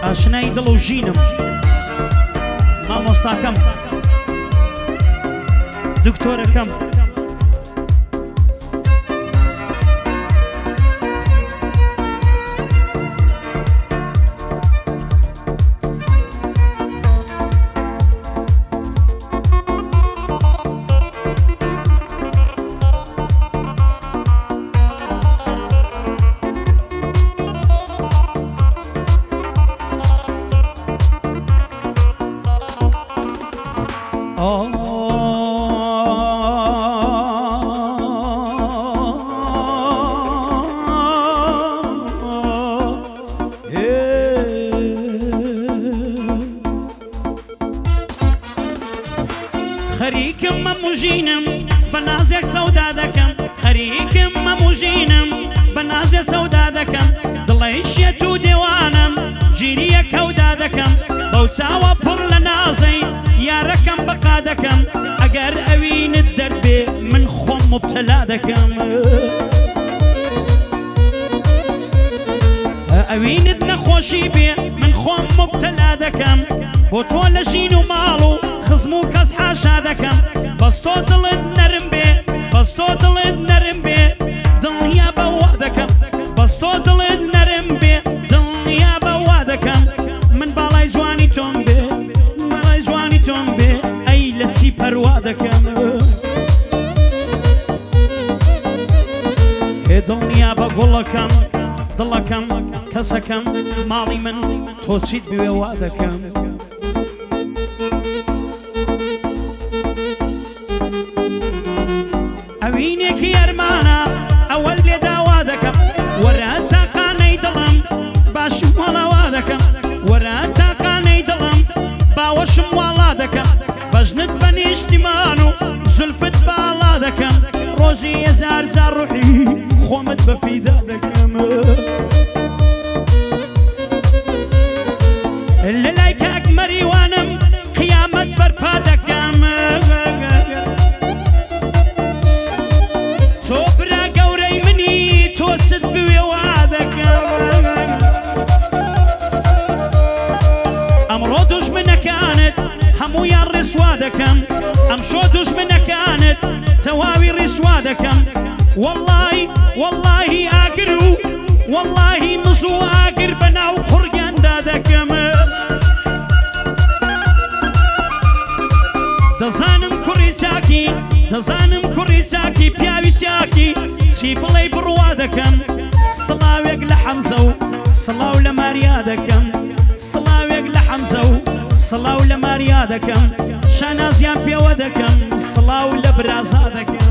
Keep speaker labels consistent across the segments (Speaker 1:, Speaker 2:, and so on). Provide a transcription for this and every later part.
Speaker 1: ئاشنای دڵ و ژینم مامۆستاکەم دکتۆرەکەم
Speaker 2: خەریکم مەموژینم بە نازێک سەودا دەکەم خەریکم مەموژینم بە نازێ سەودا دەکەم دڵی شێت و دێوانم گیریە کەودا دەکەم بەو چاوە پڕ لە نازەی یارەکەم بەقا دەکەم ئەگەر ئەوینت دەربێ من خۆم مبتەلا دەکەم ئەوینت نەخۆشی بێ من خۆم مبتەلا دەکەم بۆ تۆ لە ژین و ماڵ و خزم و کەس حاشا دەکەم بەس تۆ دڵت نەرم بێ بەس تۆ دڵت نەرم بێ دڵنیا بەوا دەکەم بەس تۆ دڵت نەرم بێ دڵنیا بەوا دەکەم من باڵای جوانی تۆم بێ باڵای جوانی تۆم بێ ئەی لە چی پەروا دەکەم هێ دڵنیا بە گوڵەکەم دڵەکەم کەسەکەم ماڵی من تۆ چیت بوێ وا دەکەم ئەوینێکی ئەرمانە ئەوەل لێ داوا دەکەم وەرە تاقانەی دڵم باشم وەڵاوا دەکەم وەرە تاقانەی دڵم باوەشم واڵا دەکەم بەژنت بە نیشتیمان و زولفت باڵا دەکەم ڕۆژی هێزار جار ڕوحی خۆمت بە فیدا دەکەم لە لای کاک مەریوانم قیامەت بەرپا دەکەم تۆ برا گەورەی منی تۆ ست بوێ وا دەکەم ئەمڕۆ دوژمنەکانت هەموویان ڕسوا دەکەم ئەمشۆ دوژمنەکانت تەواوی ڕسوا دەکەم وەڵڵاهی وەڵڵاهی ئاگر و وەڵڵاهی مز و ئاگر بەناو قورگیاندا دەکەم دەزانم کوڕی چاکی دەزانم کوڕی چاکی پیاوی چاکی چی بڵێ بڕوا دەکەم سڵاوێک لە حەمزە و سڵاو لە ماریا دەکەم سڵاوێک لە حەمزە و سڵاو لە ماریا دەکەم شانازیان پێوە دەکەم سڵاو لە برازا دەکەم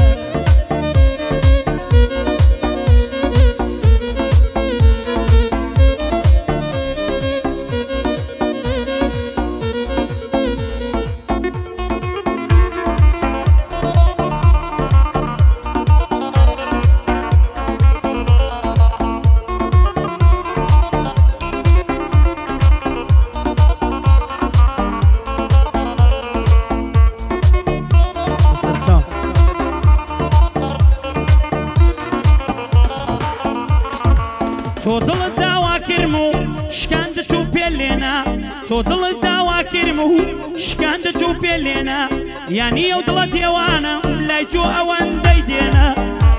Speaker 2: تۆ دڵت داوا کرم و شکاندت و پێ لێنا تۆ دڵت داوا کرم و شکاندت و پێ لێنا یانی ئەو دڵت ێوانم لای تۆ ئەوەندەی دێنا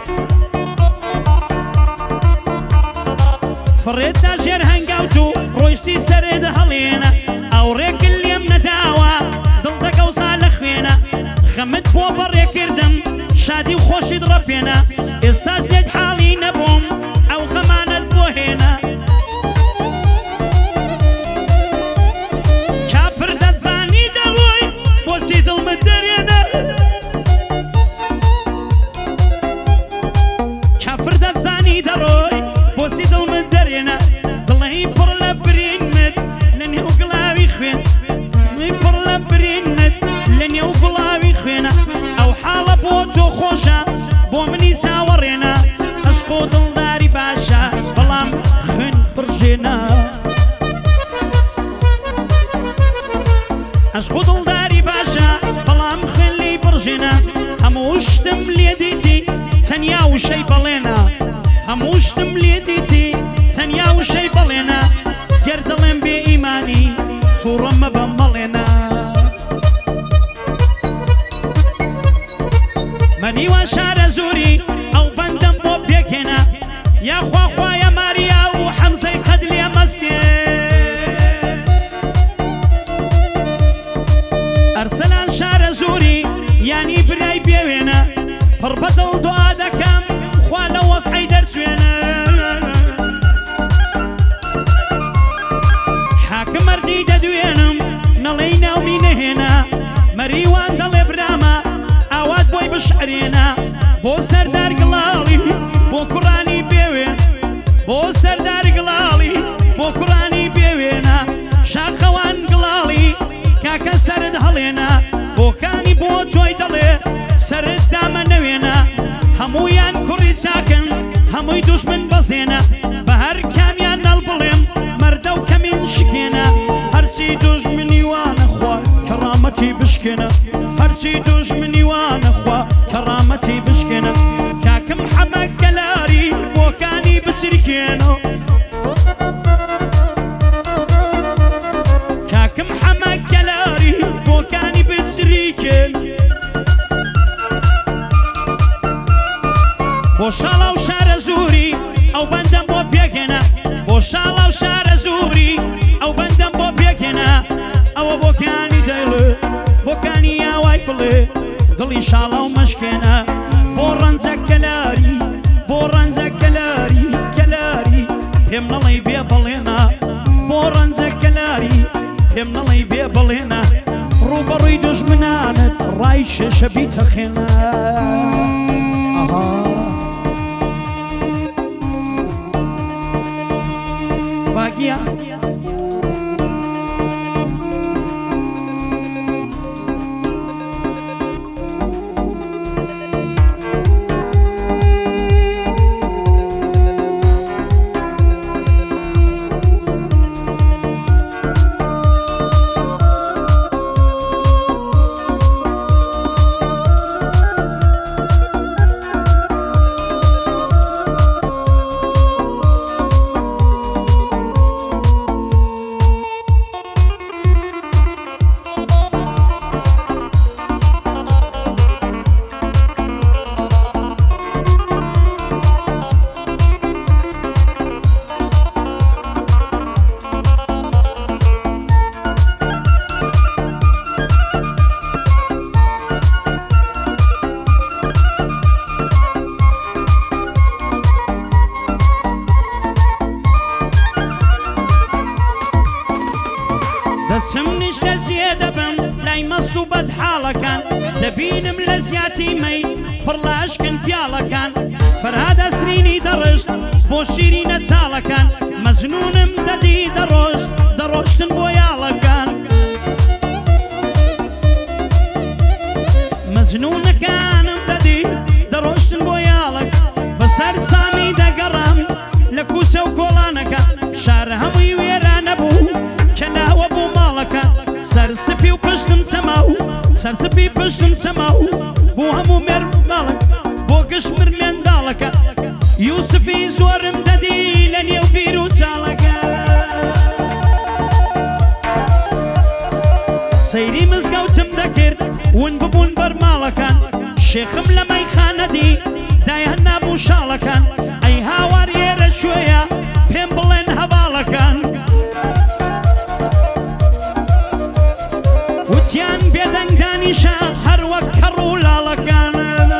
Speaker 2: فڕێتدا ژێر هەنگاوت و ڕۆیشتی سەرێدە هەڵێنە ئەو ڕێکل لێم نەداوە دڵ دەکەوسا لە خوێنە غەمت بۆ بەڕێکردم شادی و خۆشیت ڕەپێنە ئێستاش لێت حاڵی نەبووم ئەو غەمانت بۆ هێنا کافر دەتزانی دەڕۆی بۆچی دڵمت دەرێنە کافر دەتزانی دەڕۆی بۆچی دڵمت دەرێنە دڵی پڕ لە برینت لە نێو گڵاوی خوێن دڵی پڕ لە برینت لە نێو گڵاوی خوێنە ئەو حاڵە بۆ تۆ خۆشە بۆ منی چاوەڕێنە عەشق و دڵداری باشە بەڵام خوێن پڕژێنە عەشق و دڵداری باشە بەڵام خوێن لی پڕژێنە هەموو شتم لێ دیتی تەنیا وشەی بەڵێنە هەموو شتم لێ دیتی تەنیا وشەی بەڵێنە گەر دڵێم بێ تووڕە مەبە مەڵێنە مەریوان شارە زووری ئەو بەندەم بۆ پێکێنە یاخوا خوایە ماریا و حەمزەی قەد لێ مەستێ ئەرسەلان شارە زووری یانی برای بێوێنە پڕ بەدڵ دوعا دەکەم خوا لە وەزعەی دەرچوێنە حاکم مەردی دەدوێنم نەڵێی ناومی نەهێنا مەریوان دەڵێ برامە ئاوات بۆی بشعرێنە بۆ سەردار گڵاڵی بۆ کوڕانی بێوێن بۆ سەردار گڵاڵی بۆ کوڕانی بێوێنە شاخەوان گڵاڵی کاکە سەرت هەڵێنە بۆکانی بۆ تۆی دەڵێ سەرت دامە نەوێنە هەموویان کوڕی چاکن هەمووی دوژمن بەزێنە بە هەر کامیان نەڵ بڵێم مەردە و کەمین شکێنە هەرچی دوژمنی وانەخوا کەڕامەتی بشکێنە هەرچی دوژمنی وانەخوا کەڕامەتی بشکێنە کاکم حەمەک گەلاری بۆکانی بچریکێنە کاکم حەمەک گەلاری بۆکانی بچریکێن بۆ شاڵە و شارە زووری ئەو بەندەم بۆ پێکێنە بۆ شاڵە و شارە زووری ئەو بەندەم بۆ پێکێنە ئەوە بۆکانی دەیڵێ بۆکانی یاوای بڵێ دڵی شاڵە و مەشکێنە بۆ ڕەنجە کەلاری بۆ ڕەنجە کەلاری کەلاری پێم نەڵێی بێ بەڵێنە بۆ ڕەنجە کەلاری پێم نەڵێی بێ بەڵێنە ڕووبەڕووی دوژمنانت ڕای شێشە بیتەخێنە باگیە دەچم نیشتە زیێ دەبم لای مەست و بەدحاڵەکان دەبینم لە زیاتی مەی پڕ لە عشقن پیاڵەکان فەرهاد ئەسرینی دەڕشت بۆ شیرینە تاڵەکان مەزنونم دەدی دەڕۆشت دەڕۆشتن بۆ یاڵەکان مەزنونەکانم دەدی دەڕۆشتن بۆ یاڵەک بەسەر سامی دەگەڕام لە کوچە و کۆڵانەکە شارە هەمووی وێرانە بوو کەلاوە بوو ماڵەکە سەرسپی و پشتم چەماو سەرسپی پشتم چەماو بوو هەموو مێر ماڵک بۆ گشت مرمێنداڵەکە یوسفی زۆرم دەدی لە نێو بیر و چاڵەکە سەیری مزگەوتم دەکرد ون ببوون بەرماڵەکان شێخم لە مەیخانەدی دایان نابوو شاڵەکان ئەی هاوار ئێرە شوێیە پێم بڵێن هەواڵەکان وتیان بێدەنگدانیشە هەر وەک کەڕ و لاڵەکان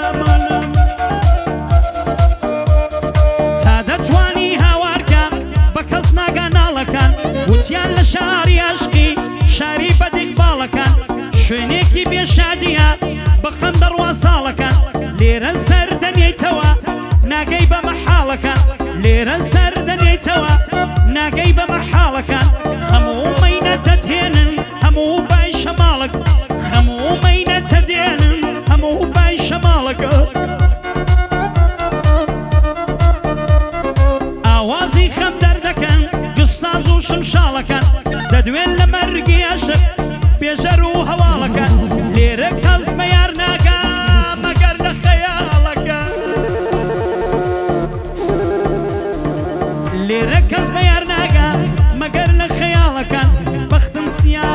Speaker 2: تا دەتوانی هاوارکە بە کەس ناگاناڵەکان وتیان لە شاری عەشقی شاری بەدیقباڵەکان شوێنێکی بێشادیە بەخەم دەڕوا ساڵەکان لێرە سەر دەنێیتەوە ناگەی بە مەحاڵەکان لێرە سەر دەنێیتەوە ناگەی بە مەحاڵەکان هەموو مەینە دەدهێنن هەموو بای شەماڵک هەموو مەینە دەدێنن هەموو بای شەماڵەکە ئاوازی خەم دەردەکەن گستاز و شمشاڵەکان دەدوێن لە مەرگی عەشق بێژەر و هەواڵەکان لێرە کەس بە یار ناگا مەگەر لە خەیاڵەکە لێرە کەس بە یار ناگا مەگەر لە خەیاڵەکان بەختم سیا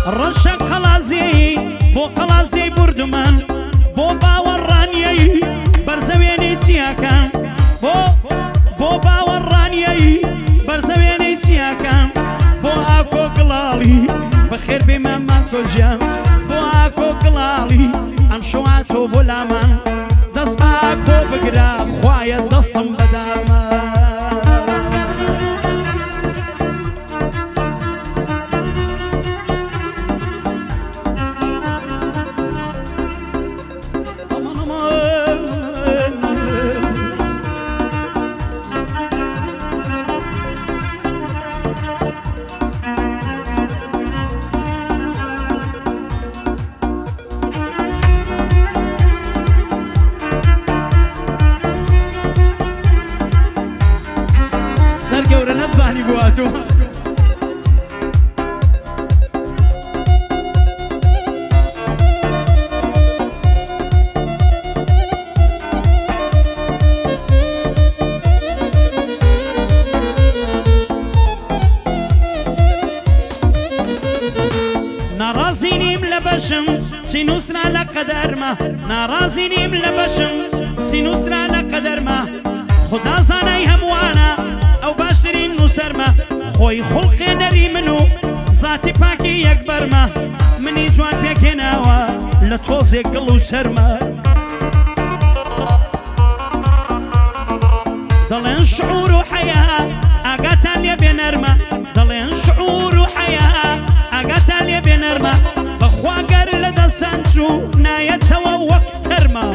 Speaker 2: ڕەشە قەڵازی بۆ قەڵازی بردومان بۆ باوەڕانیایی بەرزەوێنەی چیاکەم بۆ باوەڕانیایی بەرزەوێنەی چیاکەم بۆ ئاکۆ گڵاڵی بەخێر بێمە ماکۆژیان بۆ ئاکۆ گڵاڵی ئەم شواتۆ بۆ لامان دەست بە ئاکۆ بگرە خوایە دەستم بەدامە سەرگەورە نەتزانی بواتۆ ناڕازی نیم لە بەشم چینوسرا لە قەدەرمە ناڕازی نیم لە بەشم چینوسرا لە قەدەرمە خدا زانای هەمووانە ئەو باشترین نووسەرمە خۆی خوڵقێ نەری من و زاتی پاکی یەک بەرمە منی جوان پێکێناوە لە تۆزێک گڵ و سەرمە دەڵێن شعور و حەیا ئاگاتان لێ بێ نەرمە دەڵێن شعور و حەیا ئاگاتان لێ بێ نەرمە بەخوا گەر لە دەسان چوو نایەتەوە وەک تەرمە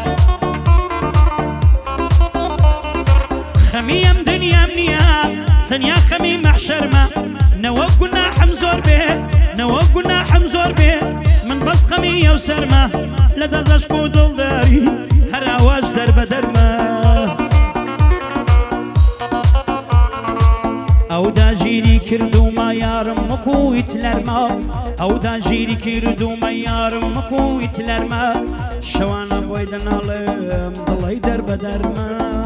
Speaker 2: خەمی ئەم دنیام نییە تەنیا خەمی مەحشەرمە نەوە گوناحم زۆر بێ نەوە گوناحم زۆر بێ من بەس خەمی ئەو سەرمە لە دەزەشک و دڵداری هەراواش دەربەدەرمە ئەو داژیری کردومە یارم وەکویت لەرمە ئەو داژیری کردومە یارم وەکویت لەرمە شەوانە بۆی دەناڵێم دڵی دەربەدەرمە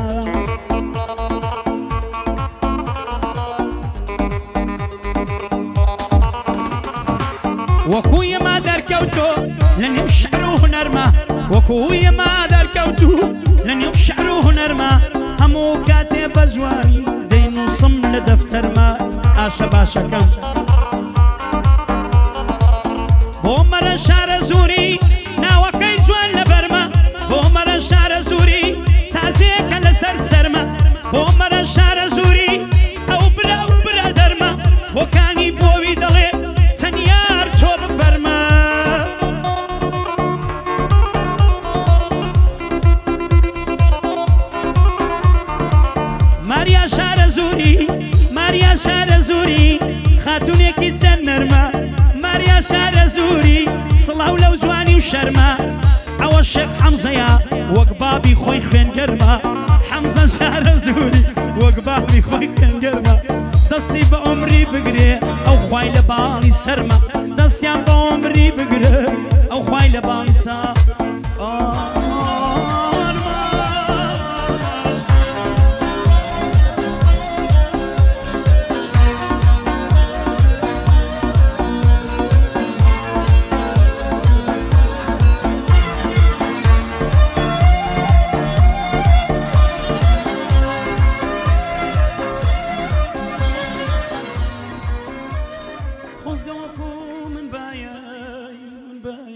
Speaker 2: وەکو ئێمە دەرکەوتۆ لە نێو شعر و هونەرمە وەکو ئێمە دەرکەوتو لە نێو شعر و هونەرمە هەموو کاتێ بە جوانی دەینووسم لە دەفتەرمە ئاشە باشەکەم بۆ مەرە شارە زووری ناوەکەی جوان لە بەرمە بۆ مەرە شارە زووری تازیەکە لەسەر سەرمە بۆ مەرە شارە زووری ئەو برا و برادەرمە بۆکانی بۆوی دەڵێ تەنیار تۆ بفەرمە ماریا شارە زووری ماریا شارە زووری خاتونێکی چەند نەرمە ماریا شارە زووری سڵاو لەو جوانی و شەرمە ئەوە شێخ حەمزەیە وەک بابی خۆی خوێنگەرمە حەمزە شارە زووری وەک بابی خۆی خوێنگەرمە دەستی بە عمری بگرێ ئەو خوای لە باڵی سەرمە دەستیان بە عمری بگرێ ئەو خوای لە باڵی سەر خۆزگەوەکۆ من باە